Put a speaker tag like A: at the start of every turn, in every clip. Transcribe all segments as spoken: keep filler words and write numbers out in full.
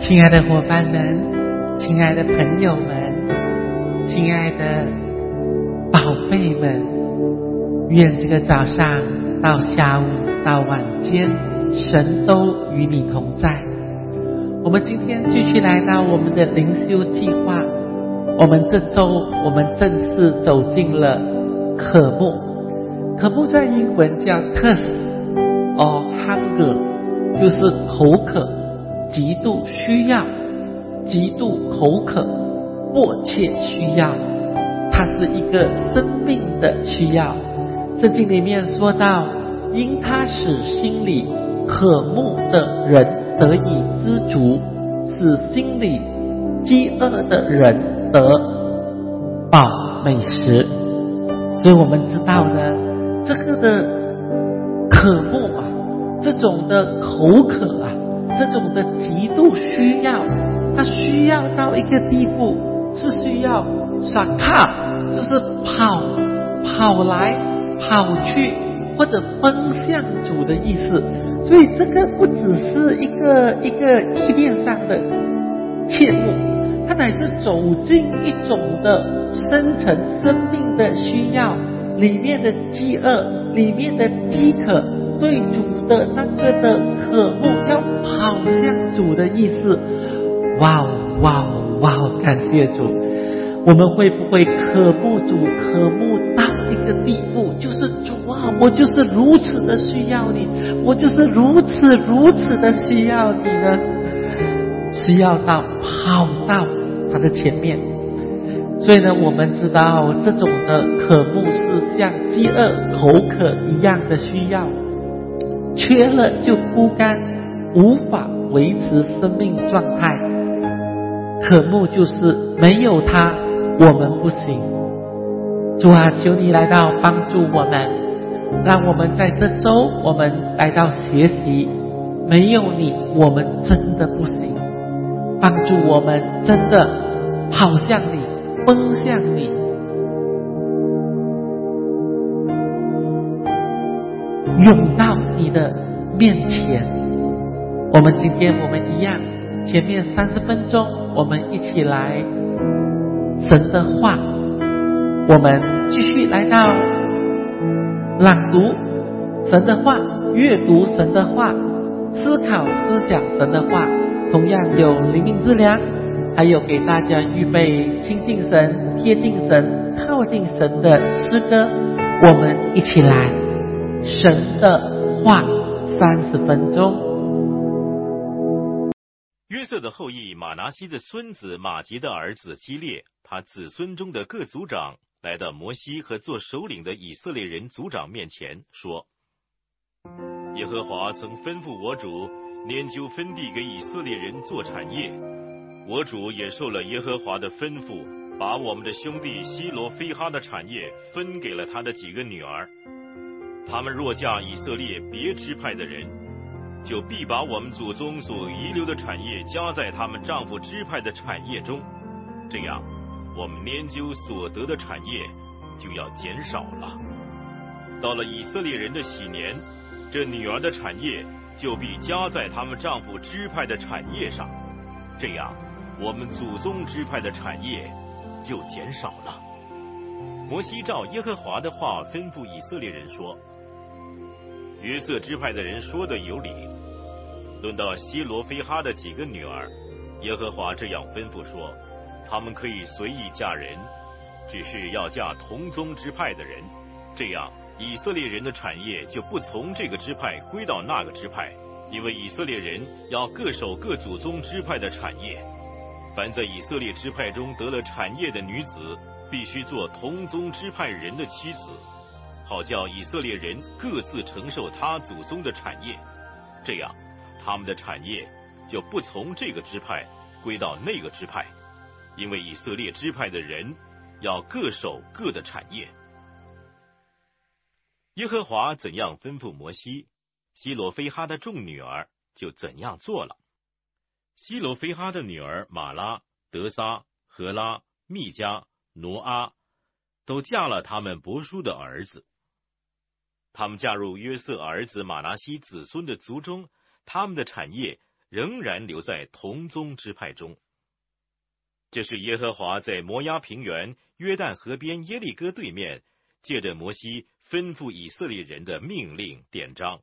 A: 亲爱的伙伴们，亲爱的朋友们，亲爱的宝贝们，愿这个早上到下午到晚间，神都与你同在。我们今天继续来到我们的灵修计划，我们这周我们正式走进了渴慕。渴慕在英文叫 thirst or hunger， 就是口渴，极度需要，极度口渴，迫切需要，它是一个生命的需要。圣经里面说到，因他使心里渴慕的人得以知足，使心里饥饿的人得饱美食。所以我们知道呢，这个的渴慕啊，这种的口渴啊，这种的极度需要，它需要到一个地步，是需要撒卡，就是跑跑来跑去，或者奔向主的意思。所以这个不只是一个一个意念上的切慕，它乃是走进一种的深层生命的需要，里面的饥饿，里面的饥渴，对主的那个的渴慕，要跑向主的意思。哇哇哇！感谢主！我们会不会渴慕主，渴慕到一个地步，就是主啊，我就是如此的需要你，我就是如此如此的需要你呢？需要到跑到他的前面。所以呢，我们知道这种的渴慕是像饥饿口渴一样的需要，缺了就枯干，无法维持生命状态。渴慕就是没有它我们不行。主啊，求你来到帮助我们，让我们在这周我们来到学习，没有你我们真的不行，帮助我们真的跑向你，奔向你，涌到你的面前。我们今天我们一样，前面三十分钟我们一起来神的话，我们继续来到朗读神的话，阅读神的话，思考思想神的话，同样有灵命之粮，还有给大家预备亲近神、贴近神、靠近神的诗歌。我们一起来神的话三十分钟。
B: 约瑟的后裔马拿西的孙子马吉的儿子基列，他子孙中的各族长来到摩西和做首领的以色列人族长面前，说：耶和华曾吩咐我主研究分地给以色列人做产业，我主也受了耶和华的吩咐，把我们的兄弟西罗非哈的产业分给了他的几个女儿。他们若嫁以色列别支派的人，就必把我们祖宗所遗留的产业加在他们丈夫支派的产业中，这样我们研究所得的产业就要减少了。到了以色列人的喜年，这女儿的产业就必加在他们丈夫支派的产业上，这样我们祖宗支派的产业就减少了。摩西照耶和华的话吩咐以色列人说：约瑟支派的人说的有理。论到西罗非哈的几个女儿，耶和华这样吩咐说，他们可以随意嫁人，只是要嫁同宗支派的人，这样以色列人的产业就不从这个支派归到那个支派，因为以色列人要各守各祖宗支派的产业。凡在以色列支派中得了产业的女子，必须做同宗支派人的妻子，好叫以色列人各自承受他祖宗的产业，这样他们的产业就不从这个支派归到那个支派，因为以色列支派的人要各守各的产业。耶和华怎样吩咐摩西，西罗非哈的众女儿就怎样做了。西罗非哈的女儿玛拉、德撒、荷拉、密加、挪阿都嫁了他们伯叔的儿子。他们嫁入约瑟儿子马拿西子孙的族中，他们的产业仍然留在同宗支派中。这是耶和华在摩押平原约旦河边耶利哥对面，借着摩西吩咐以色列人的命令典章。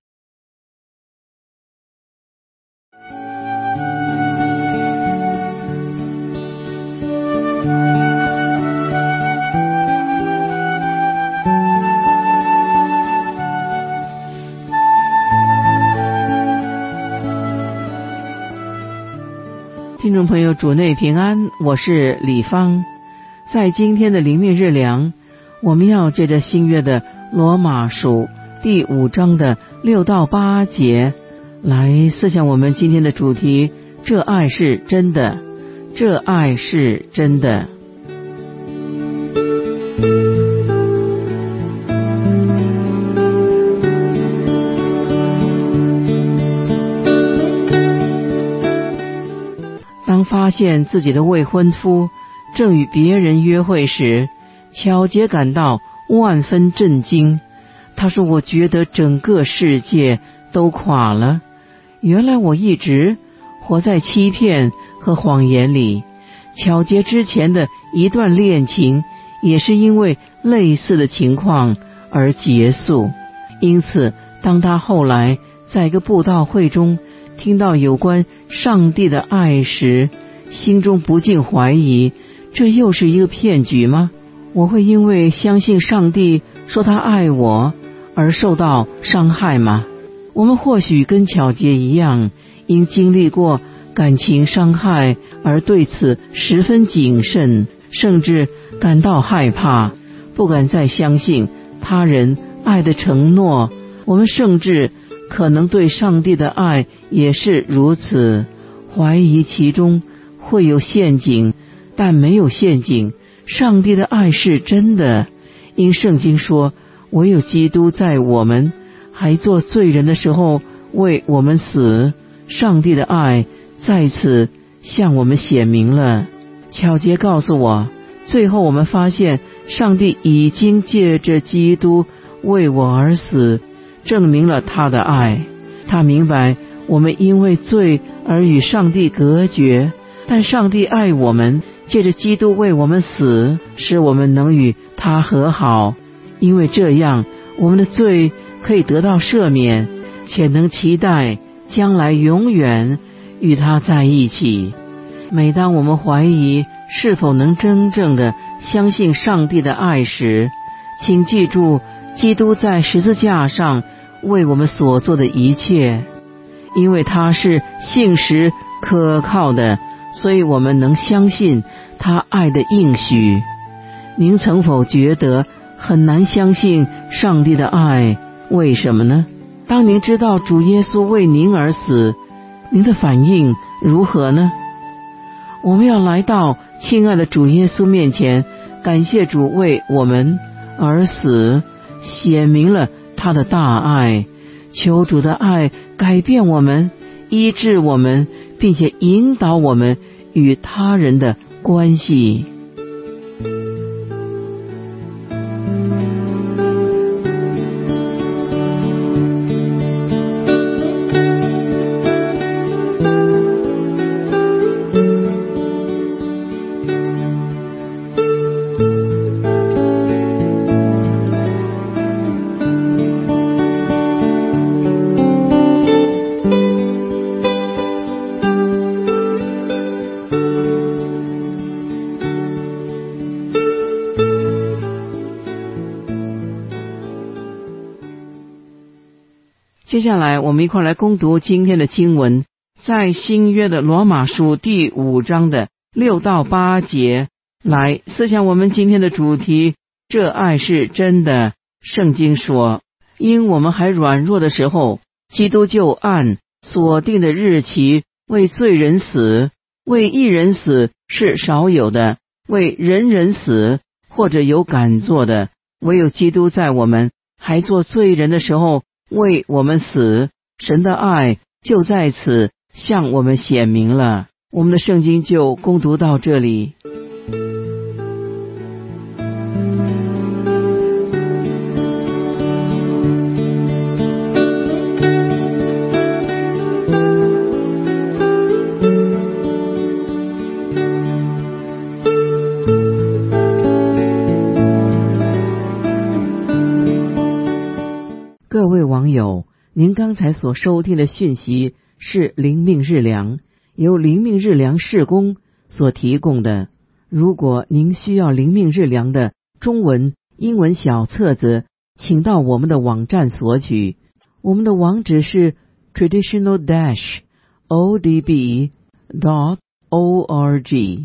C: 听众朋友，主内平安，我是李芳。在今天的灵命日粮，我们要借着新约的罗马书第五章的六到八节来思想我们今天的主题：这爱是真的，这爱是真的。当发现自己的未婚夫正与别人约会时，巧杰感到万分震惊。他说，我觉得整个世界都垮了，原来我一直活在欺骗和谎言里。巧杰之前的一段恋情也是因为类似的情况而结束，因此当他后来在一个布道会中听到有关上帝的爱时，心中不禁怀疑，这又是一个骗局吗？我会因为相信上帝说他爱我而受到伤害吗？我们或许跟巧杰一样，因经历过感情伤害而对此十分谨慎，甚至感到害怕，不敢再相信他人爱的承诺。我们甚至可能对上帝的爱也是如此，怀疑其中会有陷阱，但没有陷阱。上帝的爱是真的，因圣经说，唯有基督在我们还做罪人的时候为我们死。上帝的爱在此向我们显明了。巧杰告诉我，最后我们发现上帝已经借着基督为我而死，证明了他的爱。他明白我们因为罪而与上帝隔绝，但上帝爱我们，借着基督为我们死，使我们能与他和好。因为这样，我们的罪可以得到赦免，且能期待将来永远与他在一起。每当我们怀疑是否能真正的相信上帝的爱时，请记住基督在十字架上为我们所做的一切，因为他是信实可靠的，所以我们能相信他爱的应许。您曾否觉得很难相信上帝的爱？为什么呢？当您知道主耶稣为您而死，您的反应如何呢？我们要来到亲爱的主耶稣面前，感谢主为我们而死，显明了他的大爱。求主的爱改变我们，医治我们，并且引导我们与他人的关系。接下来我们一块来攻读今天的经文，在新约的罗马书第五章的六到八节，来思想我们今天的主题：这爱是真的。圣经说，因我们还软弱的时候，基督就按所定的日期为罪人死。为一人死是少有的，为人人死或者有敢做的，唯有基督在我们还做罪人的时候为我们死。神的爱就在此向我们显明了。我们的圣经就攻读到这里。 各位网友，您刚才所收听的讯息是灵命日粮，由灵命日粮事工所提供的。如果您需要灵命日粮的中文、英文小册子，请到我们的网站索取。我们的网址是 traditional dash o d b dot org。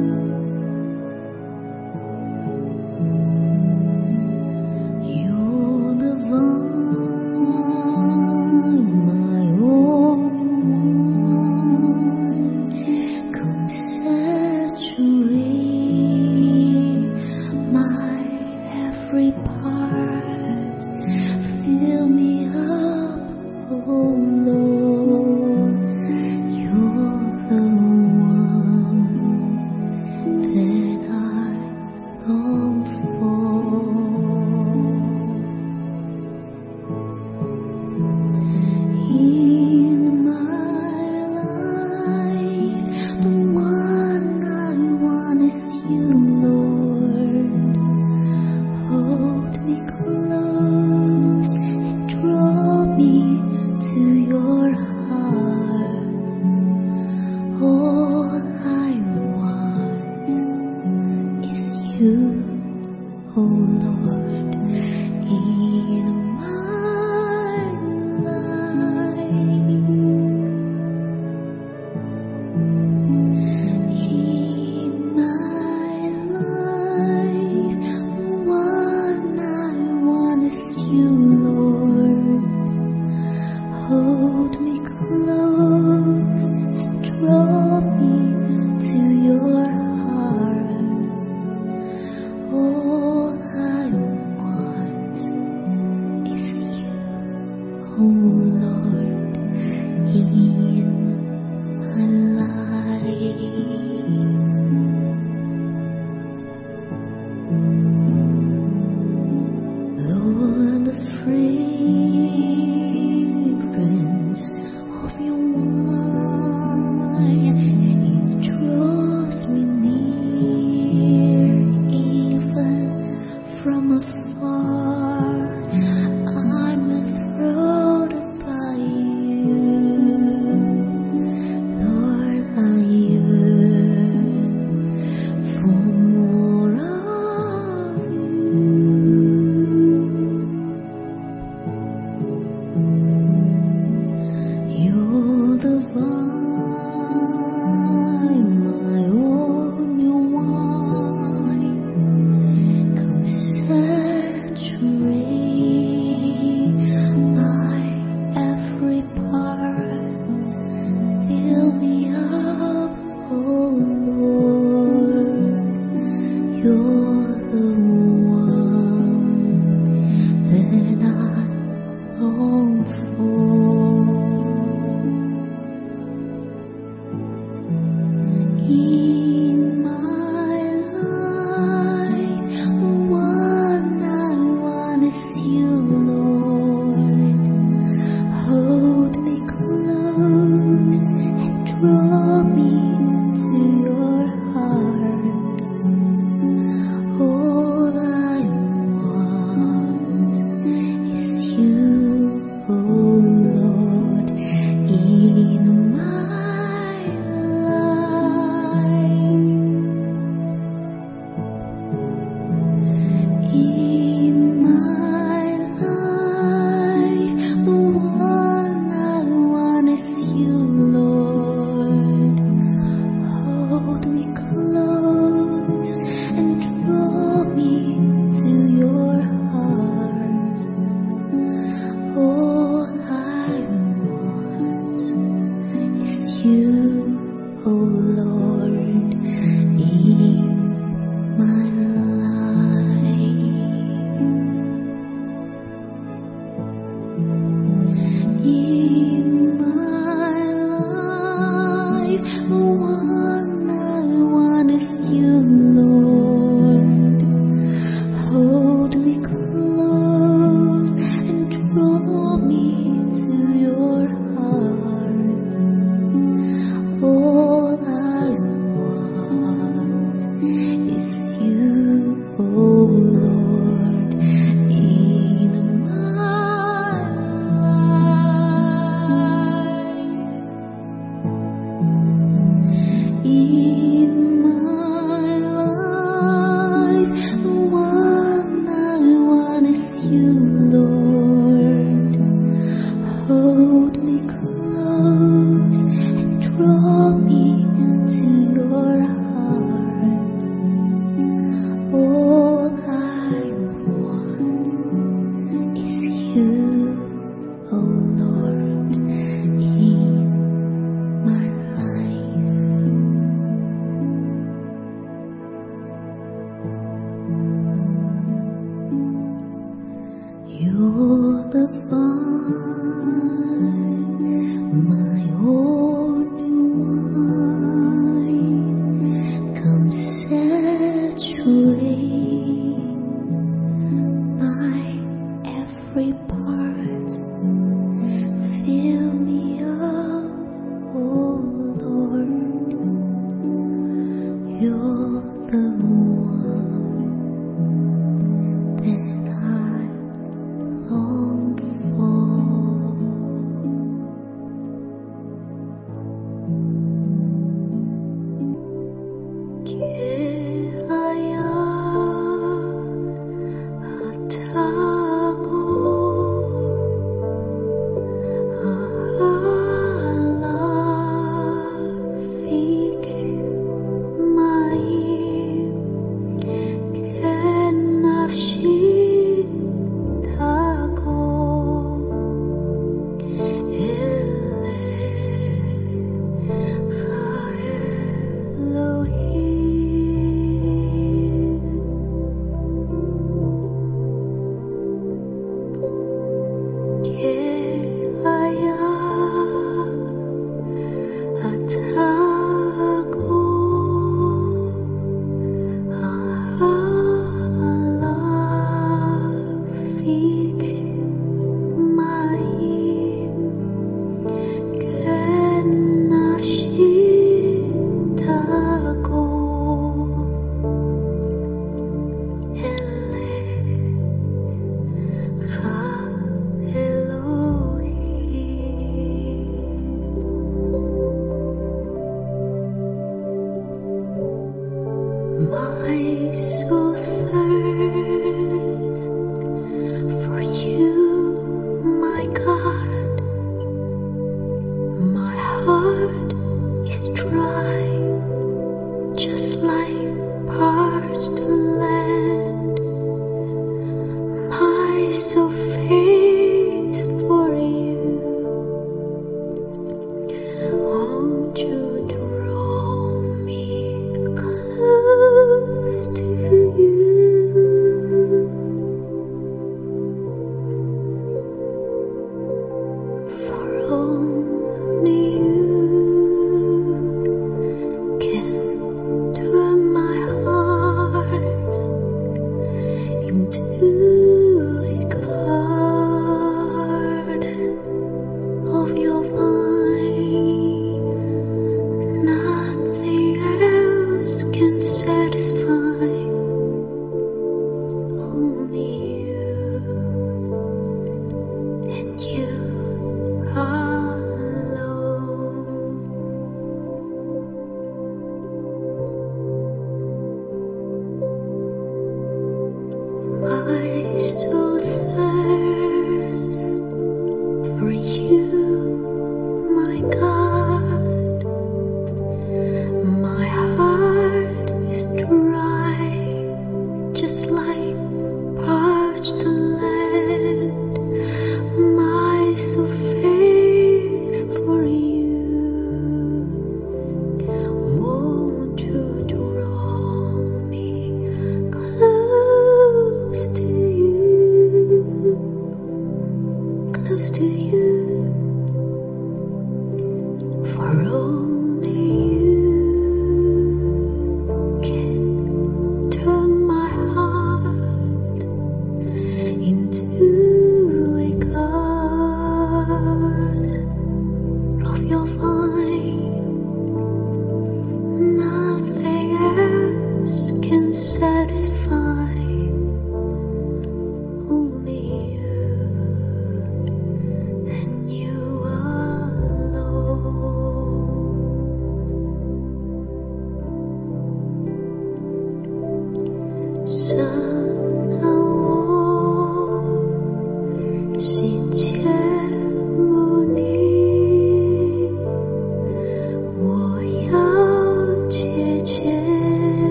D: 有 My soul thirsts for you.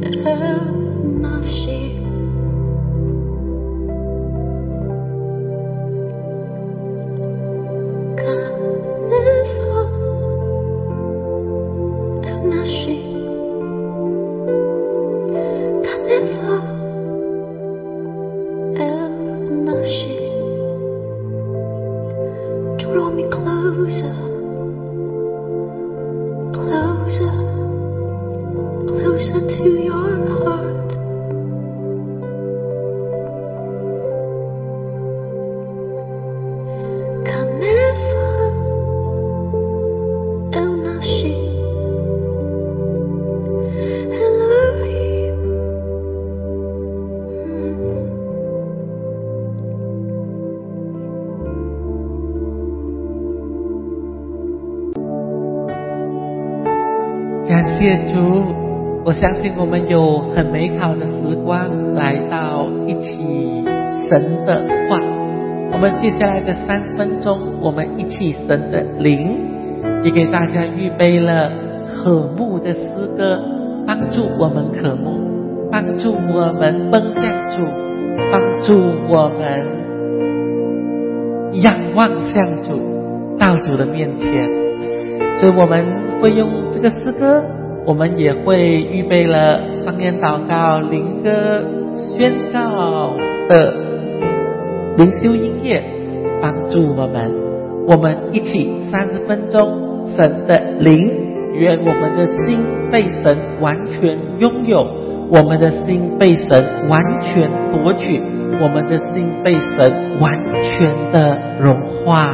A: 感谢主，我相信我们有很美好的时光来到一起神的话。我们接下来的三十分钟，我们一起神的灵，也给大家预备了渴慕的诗歌，帮助我们渴慕，帮助我们奔向主，帮助我们仰望向主，到主的面前。所以我们会用这个诗歌，我们也会预备了方言祷告、灵歌宣告的灵修音乐，帮助我们。我们一起三十分钟，神的灵，愿我们的心被神完全拥有，我们的心被神完全夺取，我们的心被神完全的融化。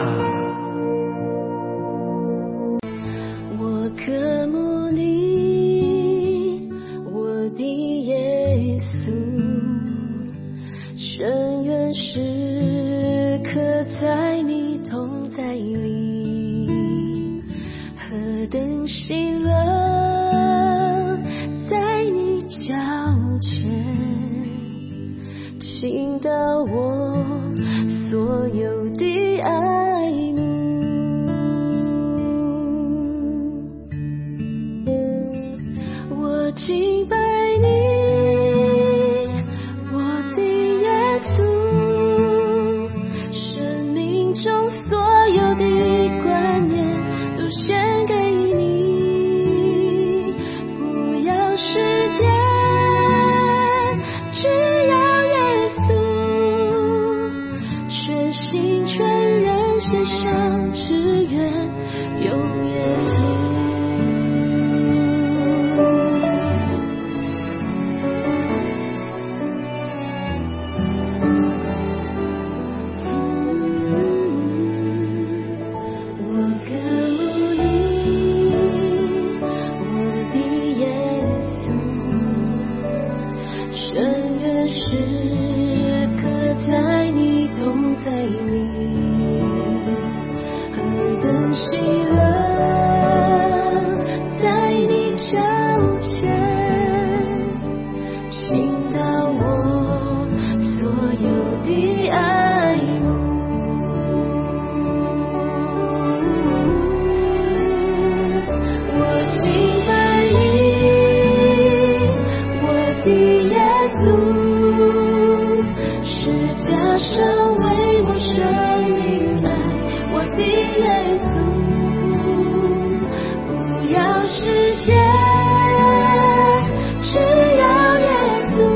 D: 世界只要耶稣。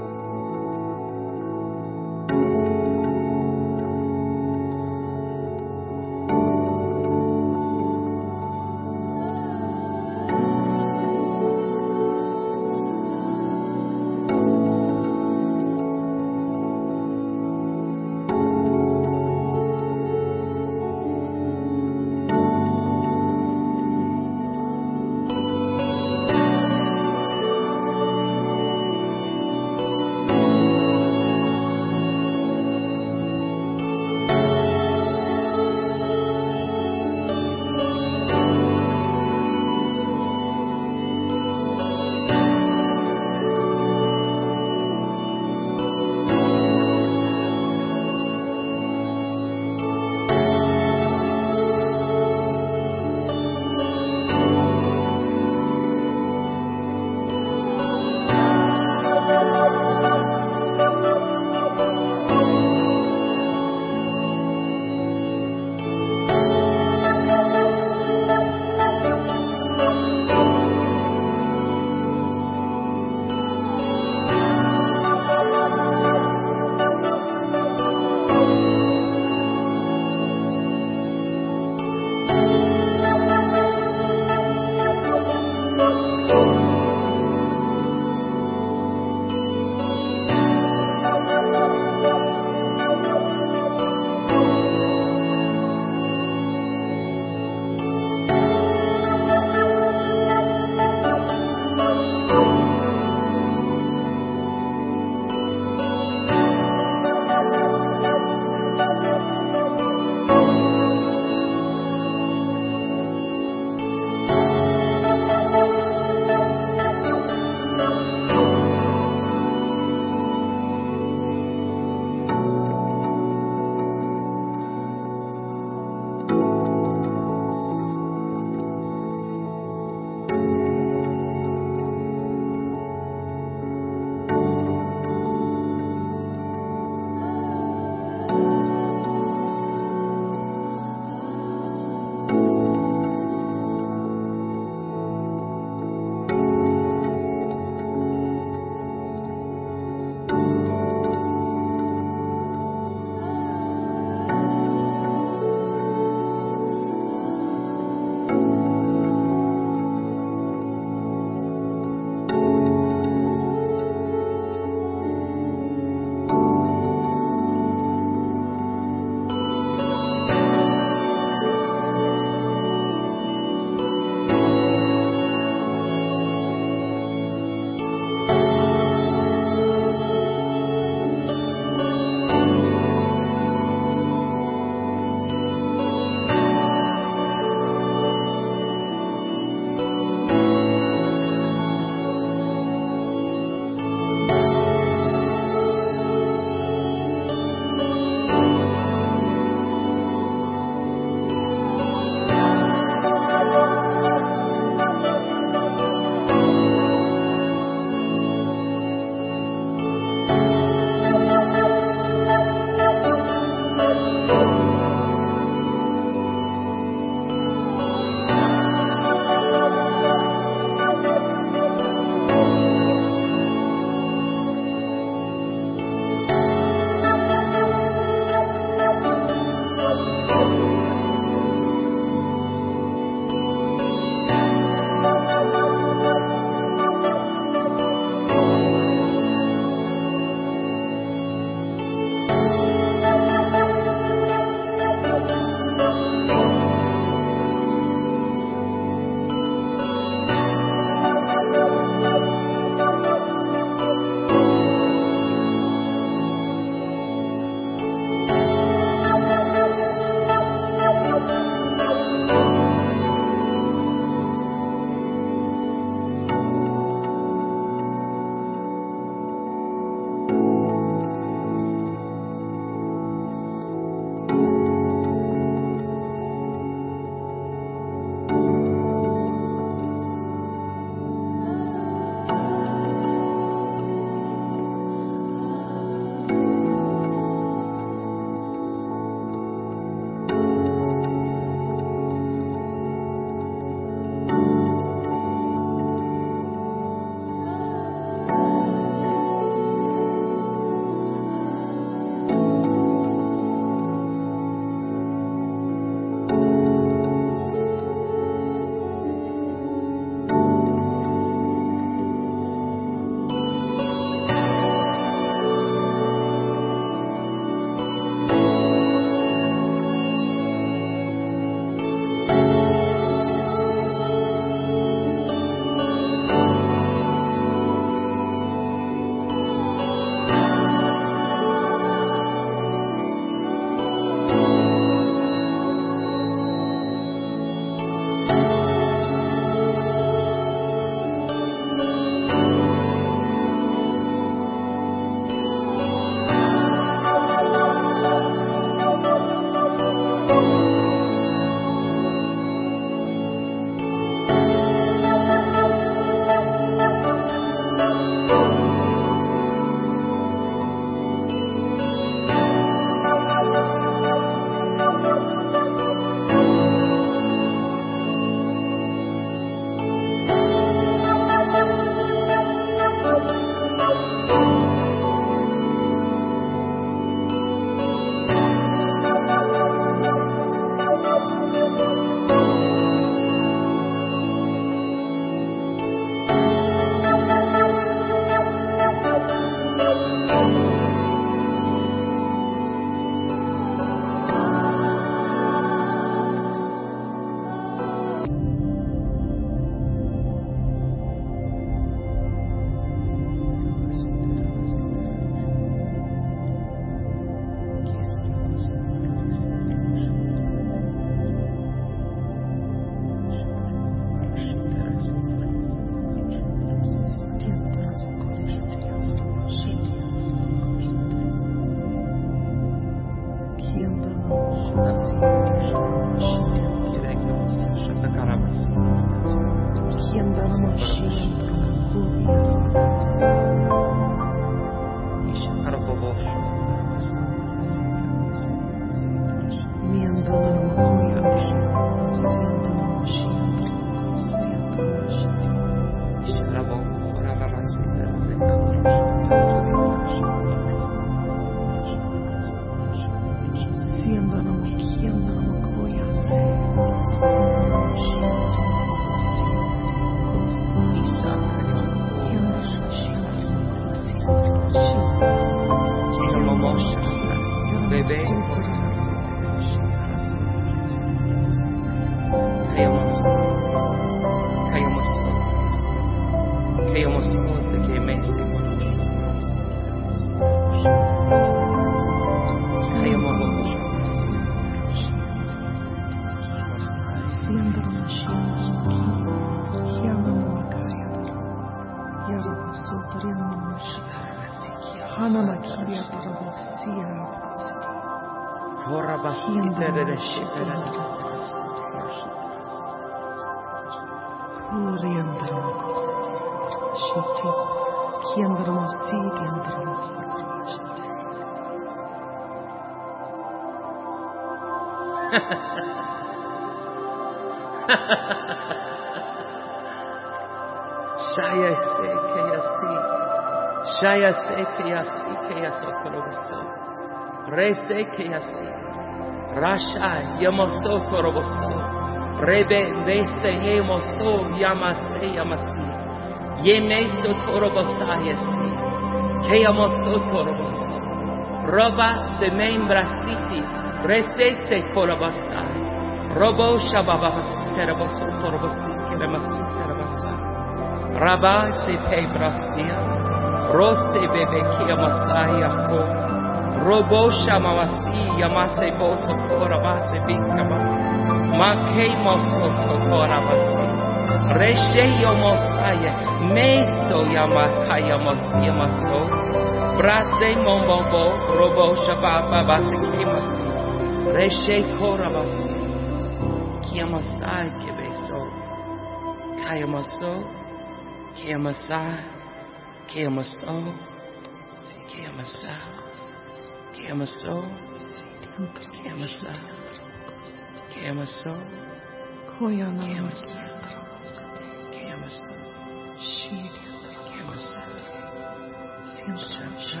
A: Shaya se que yasi, Shaya se que yasi que yasokoroboso, Re se que yasi, Rasha yamoso koroboso, Rebe veste yemoso yamase yamasi, Yemeso korobosa yasi, que yamoso koroboso, Roba se membra siti, Rese se korobosa, Robo shababasi koroboso korobosi keremasi keremasa. Rabba se pe brastia, roste bebe kia masaya ko, robo shamawasi yamase boso korabase biskaba, make moso tokorabasi, reshe yomosaya, meso yamakaya mosia maso, brase mombobo, robo shababa base kimasi, reshe korabasi, kia masai kebeso, kaya maso. Kiamasa, Kiamaso, Kiamasa, Kiamaso, Kiamasa, Kiamaso, Kiamasa, Kiamaso, Kiamasa, Shasha,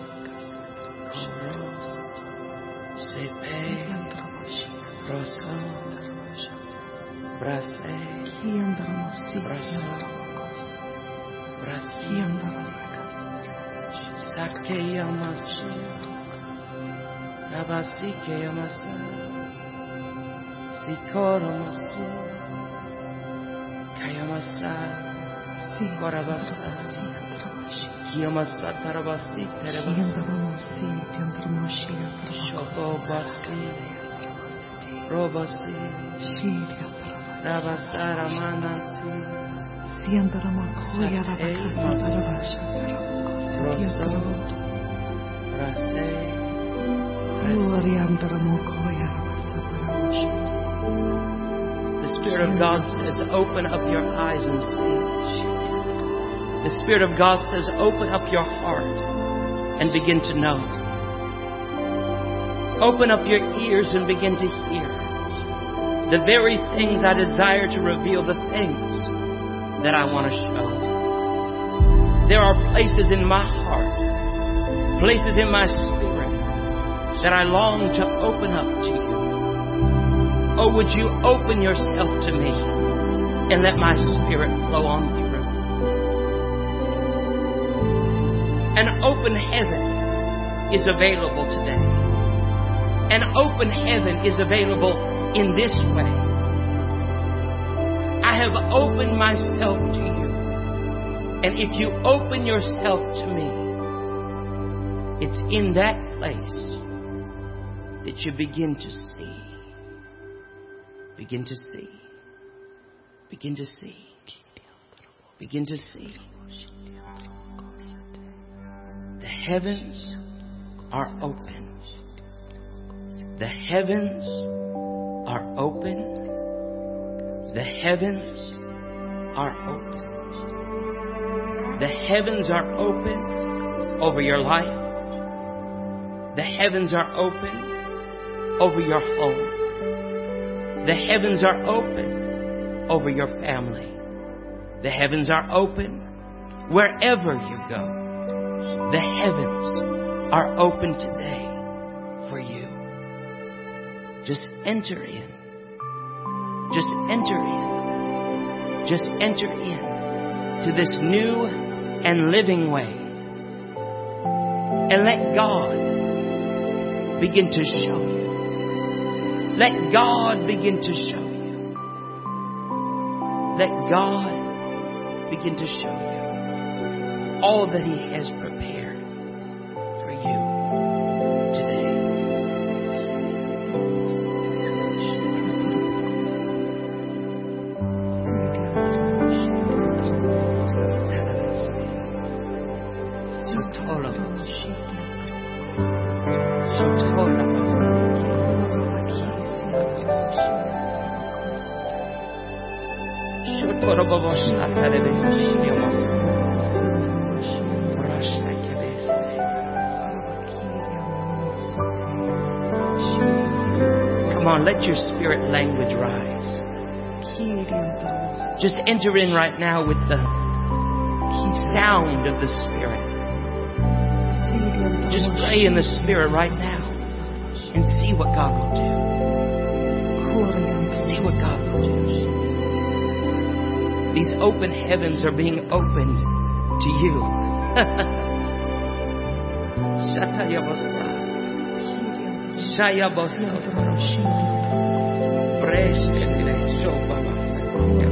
A: Koros, Sepe, Rosso, Brase, Brasso. Sakeyamasa, Rabasikeyamasa, Sikoromasu, Kayamasa, Korabasa, Kiyamasa Tarabasi, Terabasi, Shokobasi, Robasi, Rabasara Mananti.
D: Siandara makoya rabakasa
A: Rosso, Rase,
D: Oriandara makoya
A: The Spirit of God says, open up your eyes and see. The Spirit of God says, open up your heart and begin to know. Open up your ears and begin to hear. The very things I desire to reveal, the things that I want to show. There are places in my heart, places in my spirit that I long to open up to you. Oh, would you open yourself to me and let my spirit flow on through? An open heaven is available today. An open heaven is available in this way. I have opened myself to you. And if you open yourself to me, it's in that place that you begin to see. Begin to see. Begin to see. Begin to see. The heavens are open. The heavens are open. The heavens are open. The heavens are open over your life. The heavens are open over your home. The heavens are open over your family. The heavens are open wherever you go. The heavens are open today for you. Just enter in. Just enter in. Just enter in to this new and living way. And let God begin to show you. Let God begin to show you. Let God begin to show you all that He has prepared for you today.
E: Come on, let your spirit language rise. Just enter in right now with the sound of the Spirit. Just pray in the Spirit right now and see what God will do. See what God will do. These open heavens are being opened to you. Shatayabosa. Shayabosa. Breshkelesobabasa.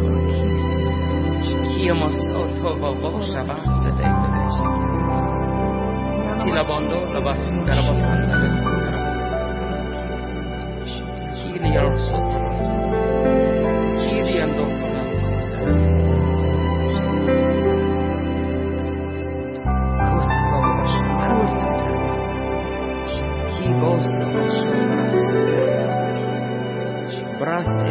E: Kiyomosoto babosha basa dekodeshi. Tilabondo labasa darabasanda darabasa. Kiliyarosoto. Kiliyando labasa. Kosbabosha barabasa. Kibosa bosha barabasa. Braste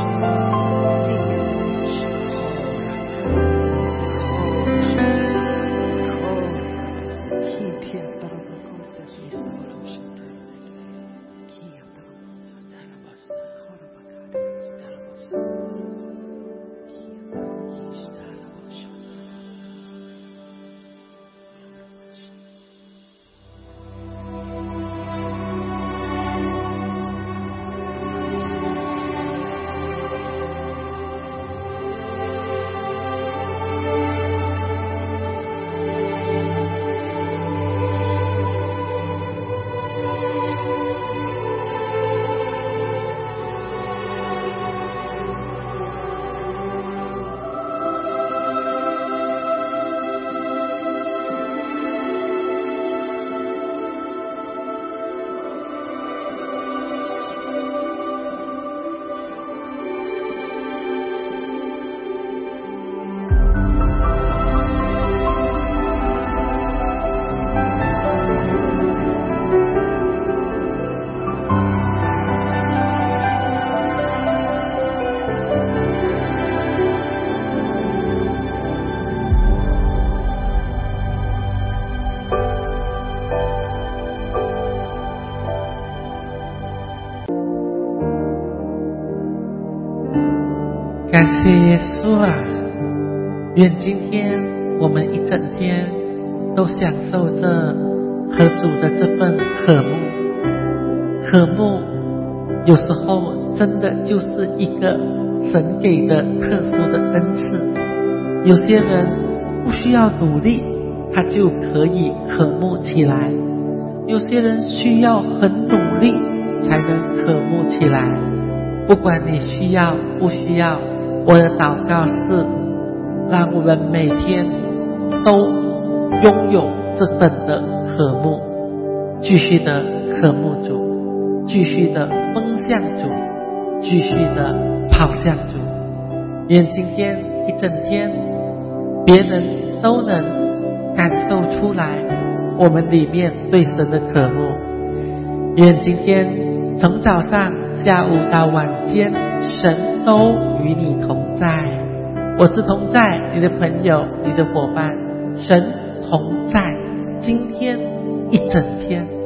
A: 感谢耶稣啊！愿今天我们一整天都享受着和主的这份和睦。和睦有时候真的就是一个神给的特殊的恩赐。有些人不需要努力，他就可以和睦起来；有些人需要很努力才能和睦起来。不管你需要不需要，我的祷告是让我们每天都拥有这份的和睦，继续的和睦主，继续的奔向主，继续的跑向主。愿今天一整天别人都能感受出来我们里面对神的渴慕。愿今天从早上下午到晚间，神都与你同在。我是同在，你的朋友，你的伙伴，神同在，今天一整天